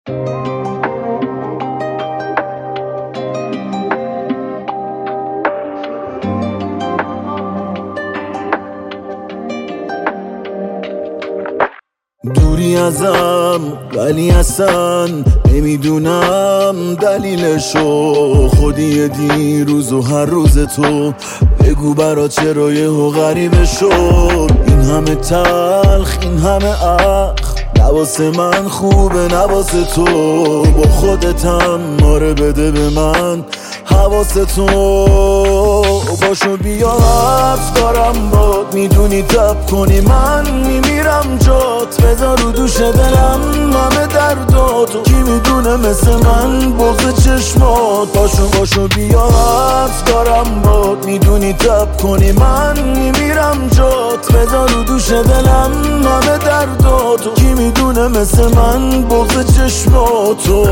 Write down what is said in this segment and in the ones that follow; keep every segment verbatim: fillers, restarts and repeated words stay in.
دوری ازم ولی اصلا نمیدونم دلیلشو، خودی دیروز و هر روز تو بگو برا چرا یهو غریبه شد. این همه تلخ این همه اخ نواسه من خوبه نواسه تو، با خودتم ماره بده به من حواستو. باشو بیا حرف دارم باد، میدونی تب کنی من میمیرم جات، بذار رو دوش دلم همه درداتو، کی میدونه مثل من بغض چشمات. باشو باشو بیا حرف دارم باد، میدونی تب کنی من میمیرم جات، بذار رو دوش دلم همه درداتو، کی میدونه مثل من بغض چشماتو.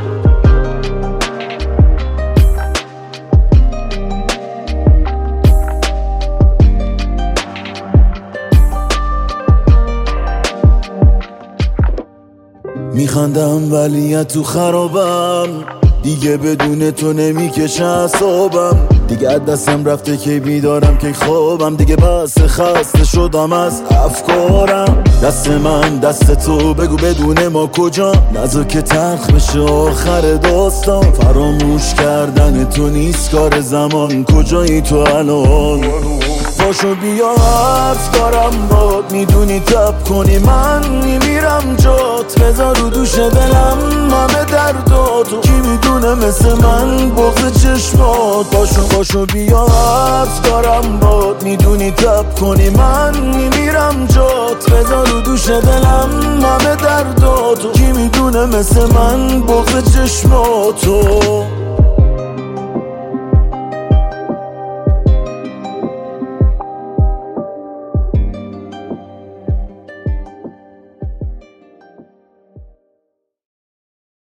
میخندم ولی تو خرابم، دیگه بدون تو نمیکشه اعصابم، دیگه از دستم رفته که بیدارم که خوابم، دیگه بس خسته شدم از افکارم. دست من دست تو بگو بدون ما کجا، نذار که تلخ بشه آخر داستان، فراموش کردن تو نیست کار زمان، کجایی تو الان؟ باشو بیا حرف دارم باد، میدونی تب کنی من میمیرم جات، بذار رو دوش دلم همه درداتو، کی میدونه مثل من بغض چشمات. باشو باشو بیا حرف دارم باد، میدونی تب کنی من میمیرم جات، بذار رو دوش دلم همه درداتو، کی میدونه مثل من بغض چشماتو.